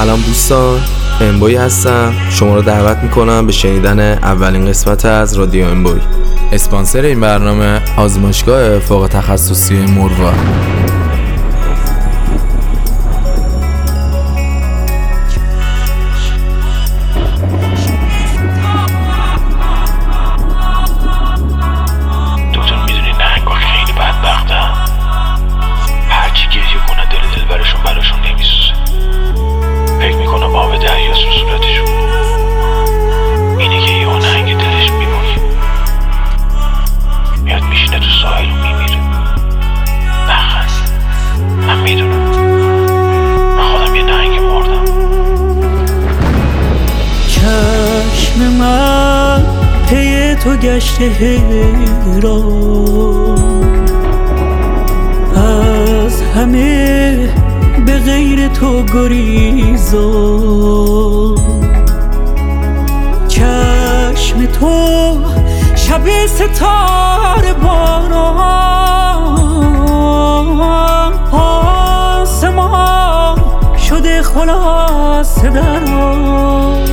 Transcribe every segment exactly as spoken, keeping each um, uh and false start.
سلام دوستان، امبوی هستم. شما رو دعوت میکنم به شنیدن اولین قسمت از رادیو امبوی. اسپانسر این برنامه آزمایشگاه فوق تخصصی موروا. تو گشته حیران، از همه به غیر تو گریزان. چشم تو شب ستاره باران، آسمان شده خلاصه دران.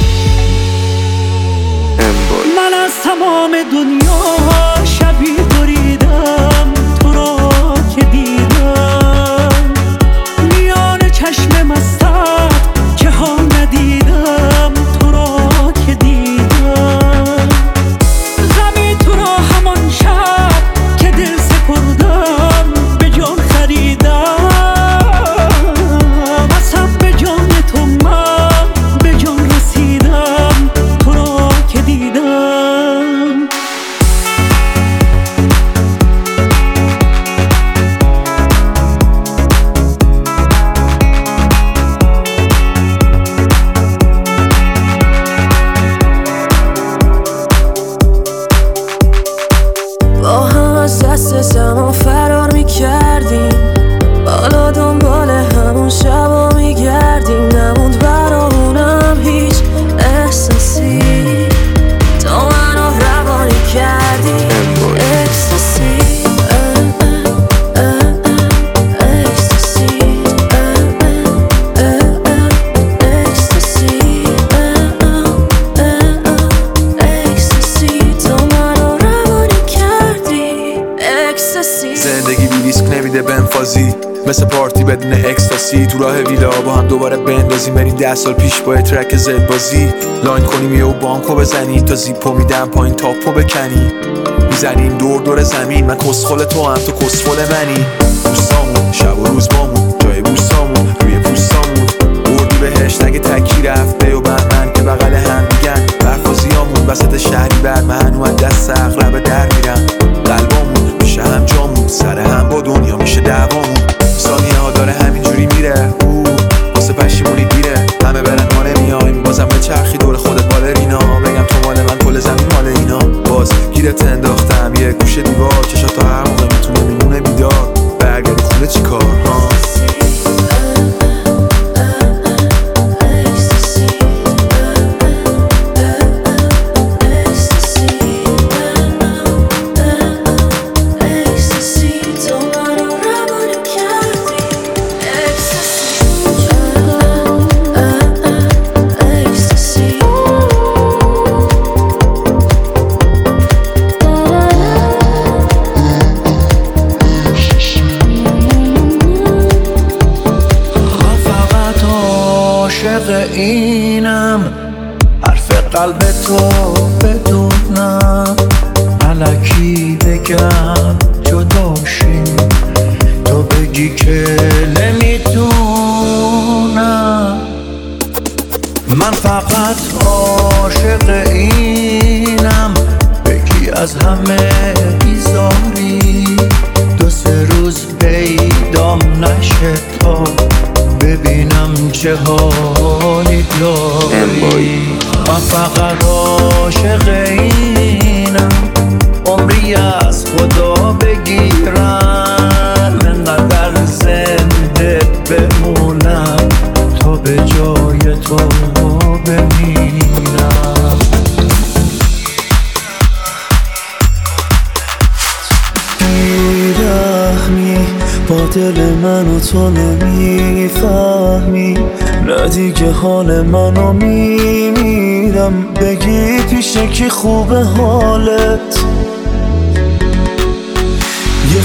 من از تمام دنیا شبی بریدم، تو را که دیدم میان چشم مستت که ها ندیدم، تو را که دیدم. غمی تو را همان شب که دل سپردم به جان خریدم. اصلا به جان تو من به جان رسیدم، تو را که دیدم. با هم از دست زمان فرار میکردیم، بالا دنبال همون شبا میگردیم. نموند برامونم هیچ احساسی، تو منو روانی کردی. اکستاسی اکستاسی اکستاسی اکستاسی، تو منو روانی کردی. اکستاسی زندگی بی ریسک نمیده بنفازی، مثل پارتی بدون اکستاسی. تو راه ویلا با هم دوباره بندازیم، بریم ده سال پیش با ترک زد بازی. لاین کنیم یه و بانکو بزنیم، تا زیپو میدم پایین تاپو بکنی. میزنیم دور دور زمین، من کسخل تو هم تو کسخل منی. دوستامون شب و روز بامون، جای بوستامون روی پوستامون. بردی بهش نگه تکی رفته و بهمن که بغل هم میگن. برفازیامون وسط شهری بر من و دست اغرب در میرم. قلبامون میشه هم جامون، سر هم با دنیا میشه دعوامون. ثانیه ها داره همینجوری میره، او واسه پشیمونی دیره. همه برن ما نمیایم، بازم به چرخی دور خودت بالرینا. بگم تو مال من کل زمین مال اینا. باز گیرت انداختم یه گوشه دیوار، چشات تا هر موقع میتونه میمونه بیدار. برگردی خونه چی کار ها؟ اینم حرف قلب تو بدونم، الکی بگم جداشیم، تو بگی که نمیتونم. من فقط عاشق اینم، بگی از همه بیزاری. دو سه روز پیدام نشه تا ببینم چه حالی داری. من فقط عاشق اینم، عمری از خدا بگیرم. انقدر زنده بمونم تا به جای تو بمیرم. بیرحمی با دل من و تو نمیفهمی، نه دیگه حال منو میمیرم. بگی پیشه کی خوبه حالت، یه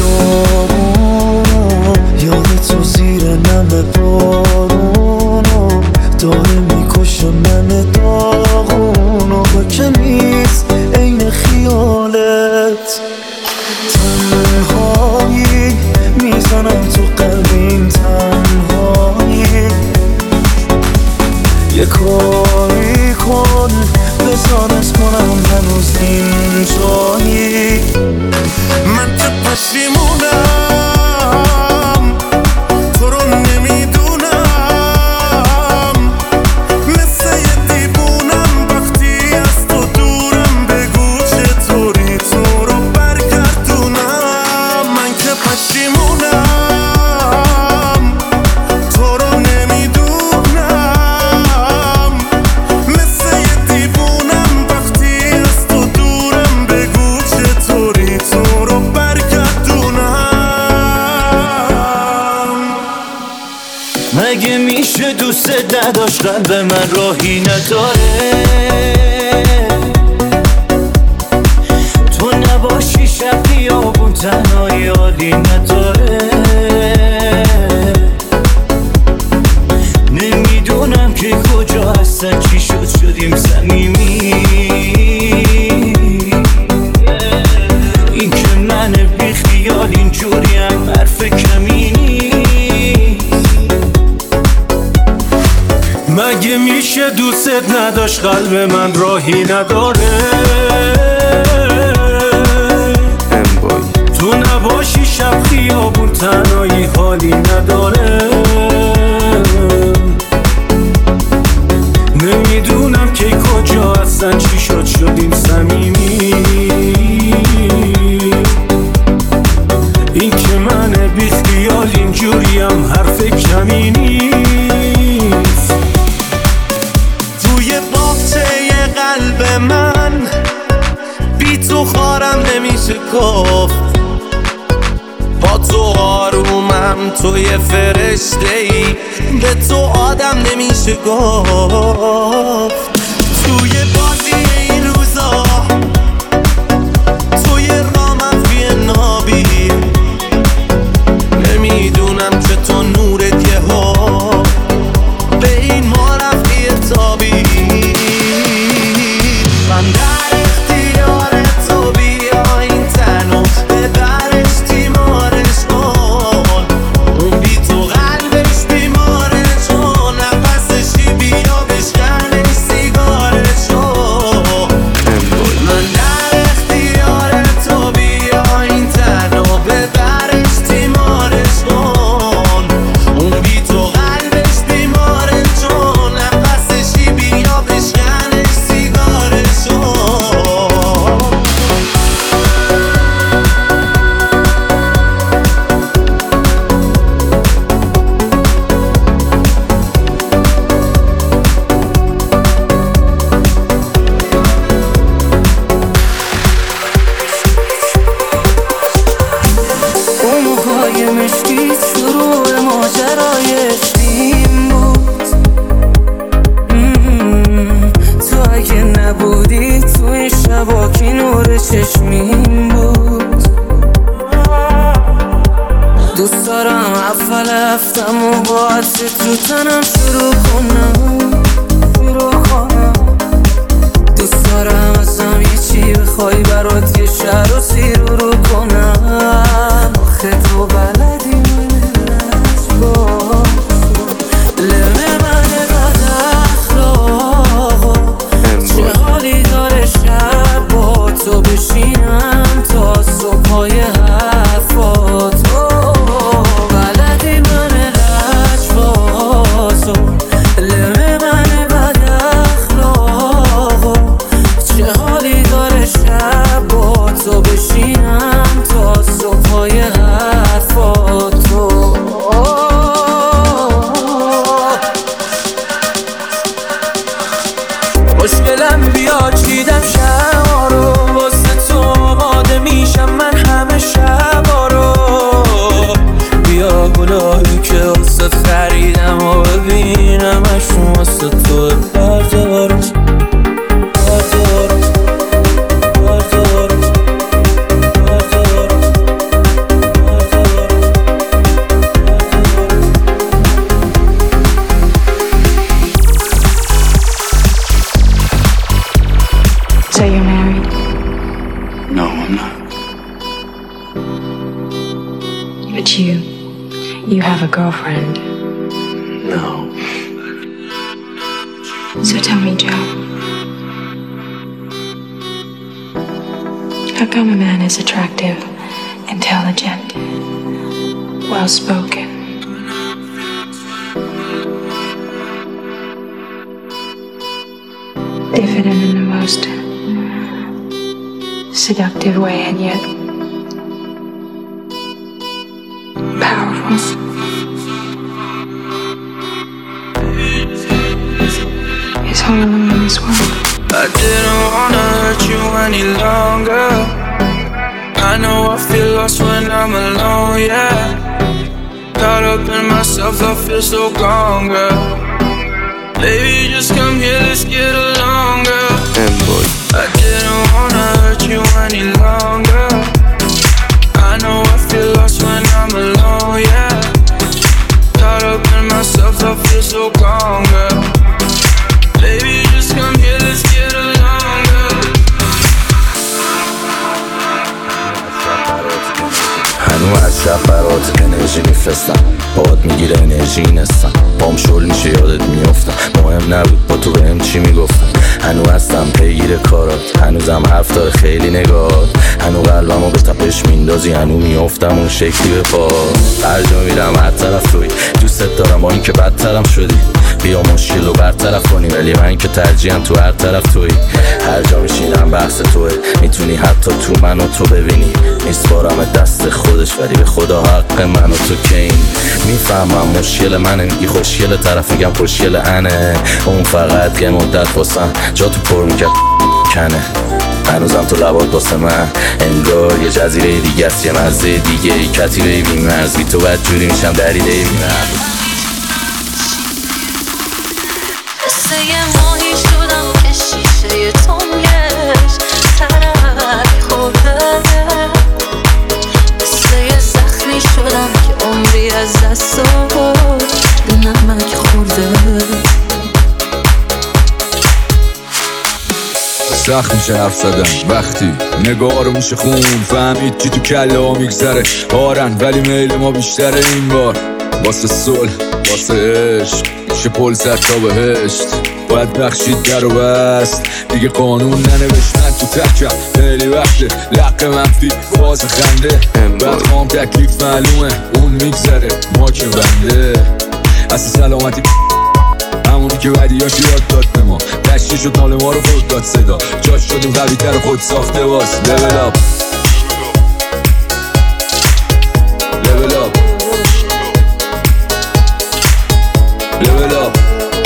خیابونو یاد تو زیر نم بارونو داره میکشه من داغونو، با که نیست عین خیالت. تنهایی میزنم تو قلبیم، تنهایی یه کاری کن بزارت کنم هنوز اینجایی. من که پشیمونم تو رو نمیدونم، مثل یه دیوونم وقتی از تو دورم. بگو چطوری تو رو برگردونم. من که پشیمونم تو رو نمیدونم، مثل یه دیوونم وقتی از تو دورم. بگو چطوری تو رو برگردونم. مگه میشه دوست نداشت قلب من راهی نداره، تو نباشی شب خیابون تنهایی حالی نداره. نمیدونم که کجا هستن، چی شد شدیم صمیمی. این که من بی خیال اینجوریم حرف کمی نیست. مگه میشه دوست نداشت قلب من راهی نداره، تو نباشی شب خیابون تنهایی حالی نداره. نمیدونم که کجا هستن، چی شد شدیم صمیمی. این که من بی خیال اینجوریم حرف کمی نیست. توی باغچه قلب من بی تو خارم نمیشه گفت، با تو آرومم، توی فرشته‌ای، به تو آدم نمیشه گفت. توی بازی این روزا توی رامم بی نابی، نمیدونم چطور نورت یه ها به این ما رفتی ارتابی. من در اختیار تو بیا این تنو ببرش تیمارش کن، اون بی تو قلبش بیماره چون نفسشی بیا بشکنش سیگارش کن. من در اختیار تو بیا این تنو ببرش تیمارش کن، اون بی تو قلبش بیماره چون نفسشی بیا بشکنش سیگارش کن. اون موهای مشکیت شروع ماجرای عشقیم بود. مم. تو اگه نبودی تو این شبا کی نور چشمیم بود. دوست دارم اول هفتم و با عطر تو تنم شروع کنم شروع کنم. دوست دارم ازم یه چی بخوای برات یه شهر رو سیر رو کنم. آخه تو بلدی من نشبا لمه من بد اخلاقا، چه حالی داره شب با تو بشینم تا صبحای حرفات. بلدی من لجبازو لمه من بد اخلاقا، چه حالی داره شب با تو بشینم تا همشون واسه توه. بردار بردار بردار بردار So you're married? No, I'm not. But you, you have a girlfriend. No. So tell me, Joe, how come a man is attractive, intelligent, well-spoken, diffident in the most seductive way, and yet powerful? Is all alone in this world. I didn't wanna hurt you any longer. I know I feel lost when I'm alone, yeah. Caught up in myself, I feel so gone, girl. Baby, just come here, let's get along, girl. I didn't wanna hurt you any longer. I know I feel lost when I'm alone, yeah. Caught up in myself, I feel so gone, girl. Baby, just come here, let's get along, girl. هنو از شب برات انرژی میفرستم، باد میگیره انرژی نستم، پام شل میشه یادت میفتم، مهم نبود با تو بهم چی میگفتم. هنو هستم پیگیر کارات، هنوزم حرف داره خیلی نگاهات، هنو قلبمو به تپش میندازی، هنو میافتم اون شکلی به پا. هر جا میرم هر طرف توی، دوستت دارم با این که بدترم شدی، بیا مشکل رو برطرف کنی، ولی من که ترجیحم تو هر طرف توی. هر جا میشینم بحث توه، میتونی حتی تو منو تو ببینی، میسپارم دست خودش ولی به خدا حق منو تو که این. میفهمم مشکل منه، میگی خوشگل، طرف میگم خوشگل انه، اون فقط یه مدت واسم جا تو پر میکرد کنه. هنوزم تو لبات واسه من انگار یه جزیره دیگه است، یه مزه دیگه ای کتیبه بی مرز، بی تو بدجوری میشم دریده بی مرز. مثل یه ماهی شدم که شیشه تنگش ترک خورده، مثل یه زخمی شدم که عمری از دست نمک خورده. سخت میشه حرف زدن وقتی نگاه رو میشه خون، فهمید چی تو کله ها میگذره بارن، ولی میل ما بیشتره این بار. واسه صلح واسه عشق میشه پل زد تا بهشت، باید بخشید در و بست دیگه قانون ننوشتن تو تکم. خیلی وقته لق منفی فاز خنده، بعد خام تکلیف معلومه اون میگذره ما که بنده. اصلا سلامتی همونی که ودیاش یاد داد به ما، دشتی شد مال ما رو خود داد صدا، جاش شدیم قوی تر خود ساخته باز. level up level up level up.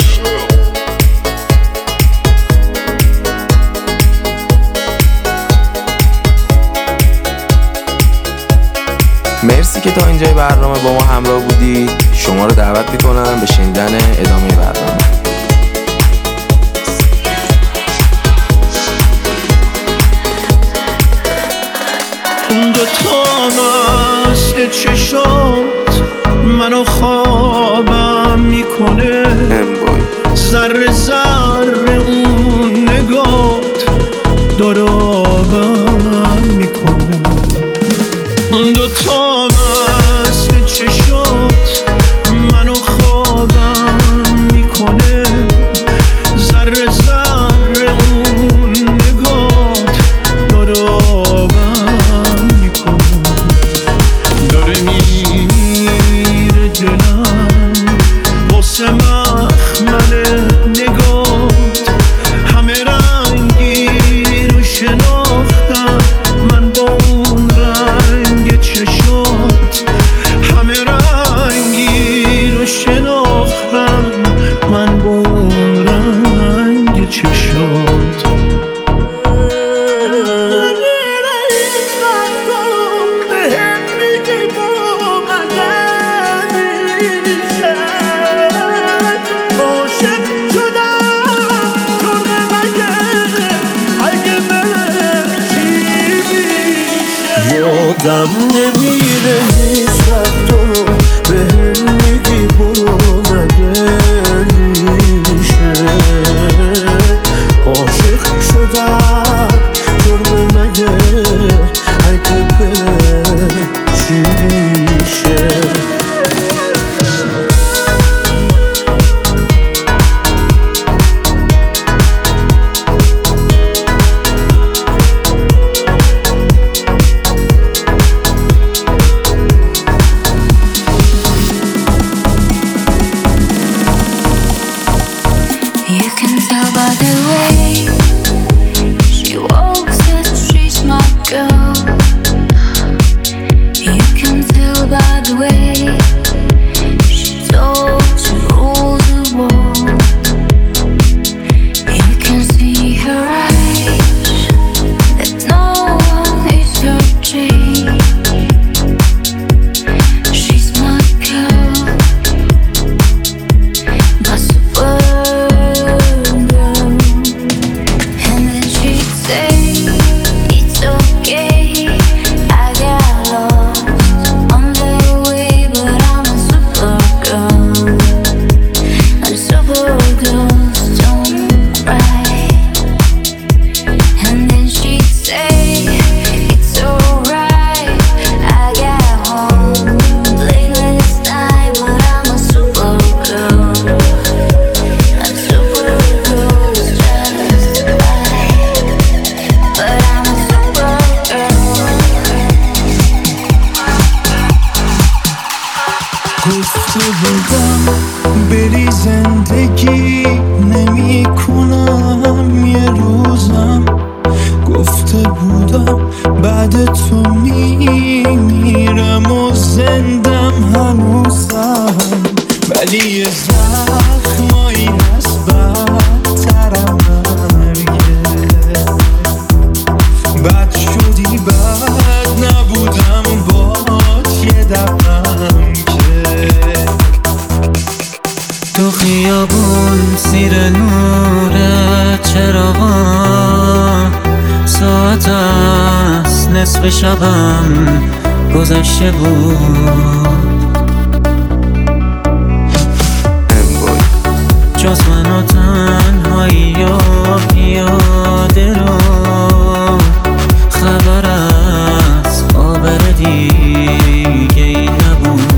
مرسی که تا اینجای برنامه با ما همراه بودید. شما رو دعوت میکنم به شنیدن ادامه برنامه. اون دوتا مثل چشات منو خوابم میکنه، ذره ذره اون نگات داره آبم میکنه. اون دوتا مثل چشات منو خوابم میکنه، ذره ذره اون نگات داره آبم میکنه. داره میره دلم واسه مخمل نگات، یادم نمیره هیچ وقت رو بهم میگی برو مگه میشه عاشق شدم جرم مگه اگه بره چی میشه گفته بودم بری زندگی نمی کنم یه روزم گفته بودم بعد تو میمیرم و زندم هنوزم ولی یه زخمایی از بدترم مرگه بد شدی بد نبودم بات یه دقم تو خیابون زیر نور چراغا ساعت است نصف شبم گذشته بود جز من و تنهایی و پیاده رو خبر از آبر دیگه ای نبود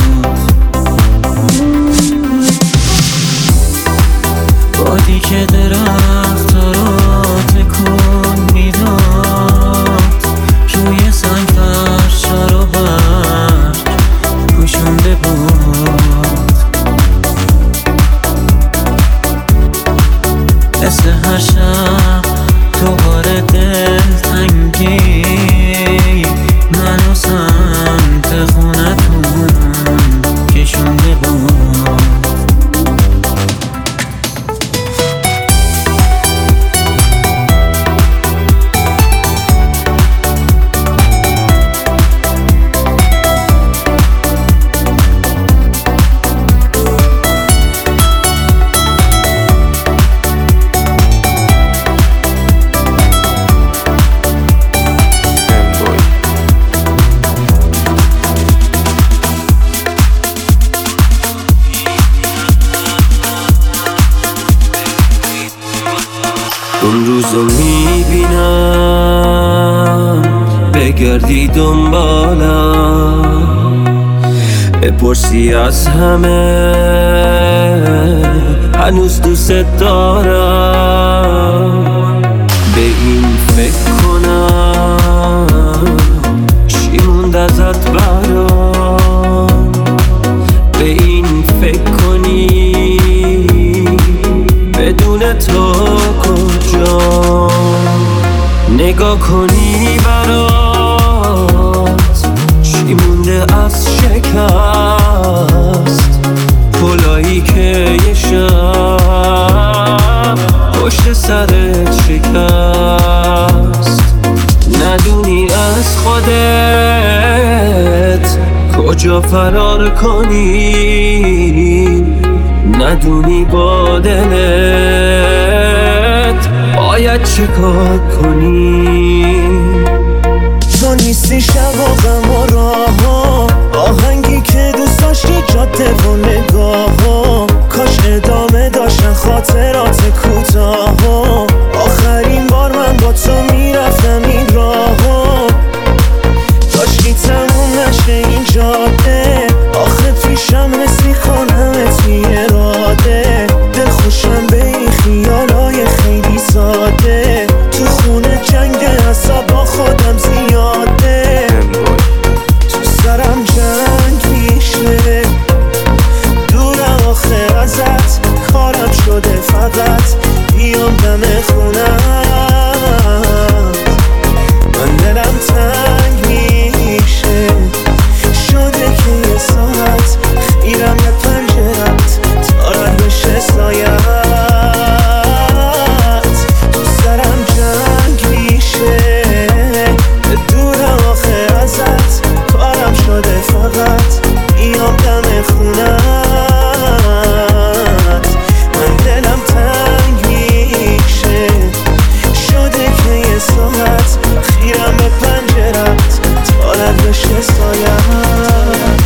بادی که درخت رو تکون میداد روی سنگ فرشا رو برگ پوشونده بود مثل هر شب دوباره دلتنگی منو سمت خونتون کشونده بود اون روزو میبینم بگردی دنبالم بپرسی از همه هنوز دوست دارم به این فکر کنم چی موند ازت برام به این فکر کنی بدون تو کجا نگاه کنی برات چی مونده از شکست پلایی که یه شب پشت سرت شکست ندونی از خودت کجا فرار کنی ندونی با دلت باید چه کار کنی تو نیستی نیستی شب و غم و راه ها، آهنگی که دوست داشتی جاده و نگاه ها، کاش ادامه داشتن خاطرات کوتاه ها. آخرین بار من با تو میرفتم این راه ها، داشتی تموم نشه این جاده، آخه پیشم حس میکنم تی اراده، دل خوشم به این خیالای خیلی ساده، تو خونه جنگ حساب با خودم زیاده، تو سرم جنگ میشه، دورم آخه ازت، کارم شده فقط بیام دم خونم، من دلم تنگ میشه، شده که یه ساعت خیرم به پنجرت تا رد بشه سایت، تو سرم جنگ میشه، دورم آخه ازت، کارم شده فقط بیام دم خونت، من دلم تنگ میشه، شده که یه ساعت خیرم به پنجرت تا رد بشه سایت.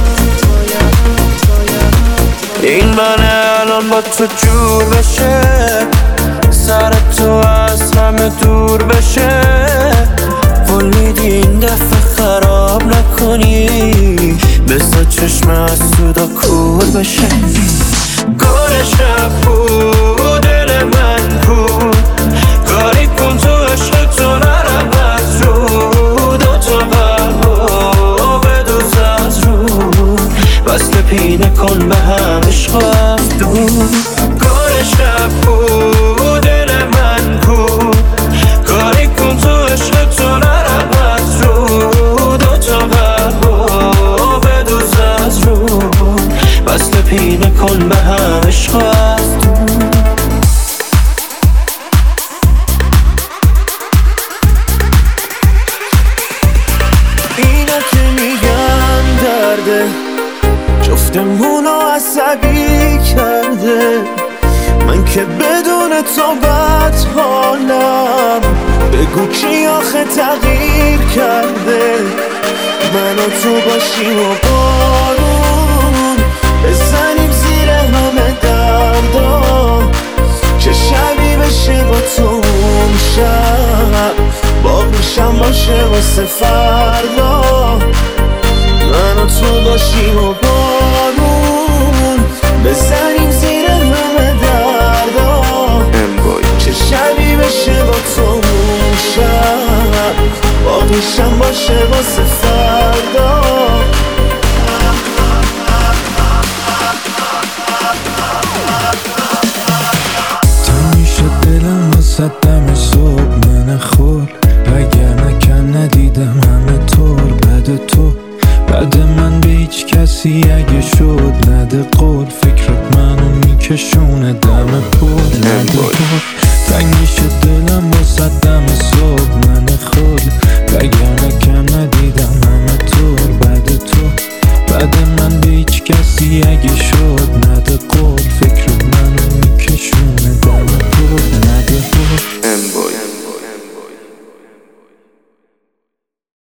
این منه الان با تو جور بشه، سر تو از همه دور بشه، قول میدی این دفعه خراب نکنی، بذار چشم از سودا کور بشه. گل شب بود دل من بود، کاری کن تو عشق تو نرم از رو، دوتا قلبو بدوز از رو، وصل پینه کن به هم عشق از دور. گل شب بود دل من بود، کاری کن تو عشق تو نرم از رو، دوتا قلبو بدوز از رو، وصل پینه کن به هم عشق از دور. اینا که میگن درده، جفتمونو عصبی کرده، من که بدون تو بد حالم، بگو کی آخه تغییر کرده، من و تو باشیم و بارون بزنیم زیر همه دردا، چه شبی بشه با تو اون شب، باقیشم باشه واسه فردا، من و تو باشیم و بارون بزنیم زیر همه دردا، چه شبی بشه با تو اون شب، باقیشم باشه واسه فردا. تنگی شد دلم واسه دم صبح من خور، اگر نکن ندیدم همه طور بعد تو، بعد من به هیچ کسی اگه شد نده قول، فکرت منو میکشونه دم پر نده پر، تنگی شد دلم واسه دم صبح من خور، اگر نکن ندیدم همه طور بعد تو، بعد من به هیچ کسی اگه شد نده قول،